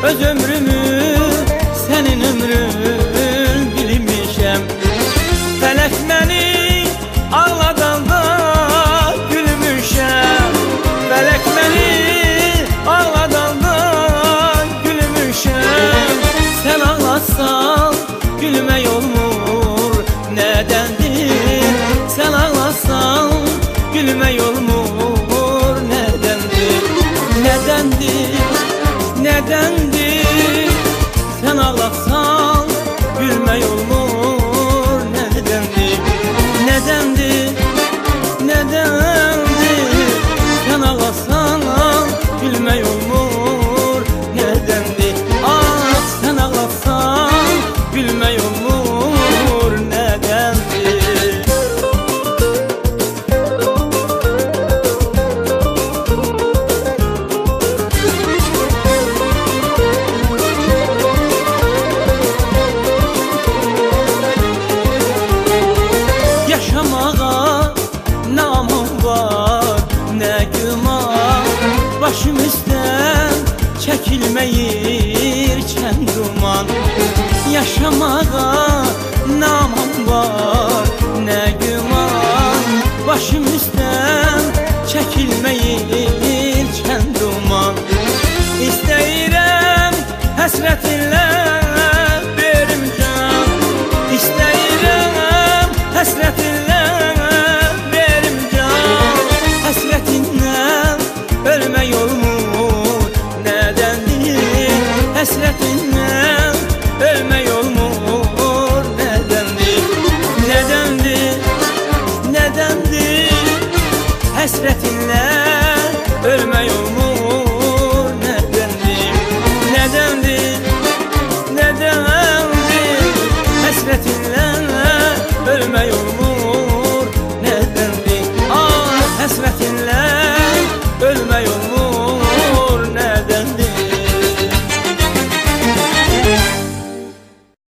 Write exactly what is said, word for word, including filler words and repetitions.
öz ömrümü senin ömrün bilmişəm. Felek beni ağladanda gülmüşəm. Felek beni ağladanda gülmüşəm. Sen ağlasan gülmək olmur, nedendir? Sen ağlasan gülmək olmur, nedendir? Nedendir? Nedendir? Sen ağlasan gülmək olmur, nedendir? Nedendir? Nedendir? Sen ağlasan gülmək olmur, nedendir? Ah, sen ağlasan gülmək olmur, nedendir? Yaşamağa namım var, ne güman. Başım üstten çekilmeyir çen duman. Yaşamağa namım var, ne güman. Başım üstten çekilmeyir